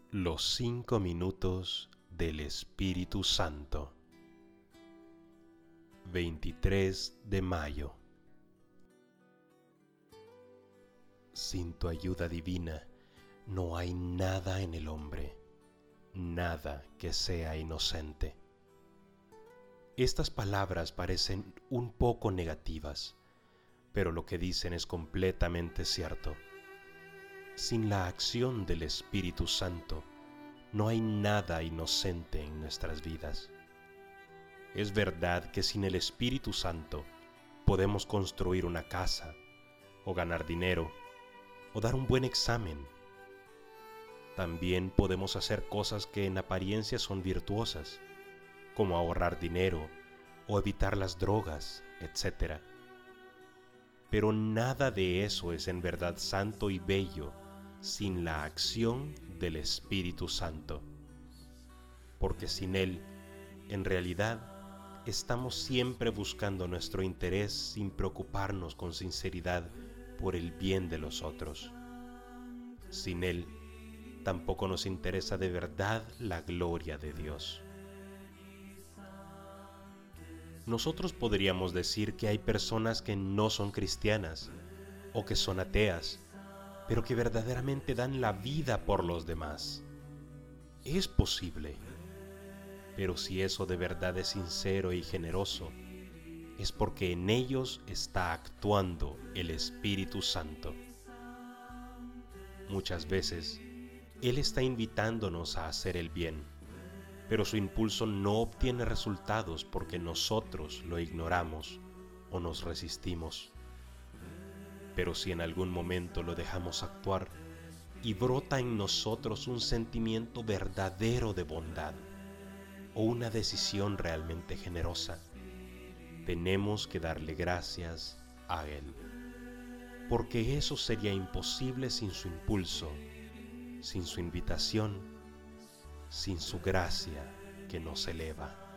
Los 5 minutos del Espíritu Santo. 23 de mayo. Sin tu ayuda divina, no hay nada en el hombre, nada que sea inocente. Estas palabras parecen un poco negativas, pero lo que dicen es completamente cierto. Sin la acción del Espíritu Santo, no hay nada inocente en nuestras vidas. Es verdad que sin el Espíritu Santo podemos construir una casa, o ganar dinero, o dar un buen examen. También podemos hacer cosas que en apariencia son virtuosas, como ahorrar dinero o evitar las drogas, etc. Pero nada de eso es en verdad santo y bello sin la acción del Espíritu Santo. Porque sin Él, en realidad, estamos siempre buscando nuestro interés sin preocuparnos con sinceridad por el bien de los otros. Sin Él, tampoco nos interesa de verdad la gloria de Dios. Nosotros podríamos decir que hay personas que no son cristianas o que son ateas, pero que verdaderamente dan la vida por los demás. Es posible, pero si eso de verdad es sincero y generoso, es porque en ellos está actuando el Espíritu Santo. Muchas veces, Él está invitándonos a hacer el bien, pero su impulso no obtiene resultados porque nosotros lo ignoramos o nos resistimos. Pero si en algún momento lo dejamos actuar y brota en nosotros un sentimiento verdadero de bondad o una decisión realmente generosa, tenemos que darle gracias a Él, porque eso sería imposible sin su impulso, sin su invitación, sin su gracia que nos eleva.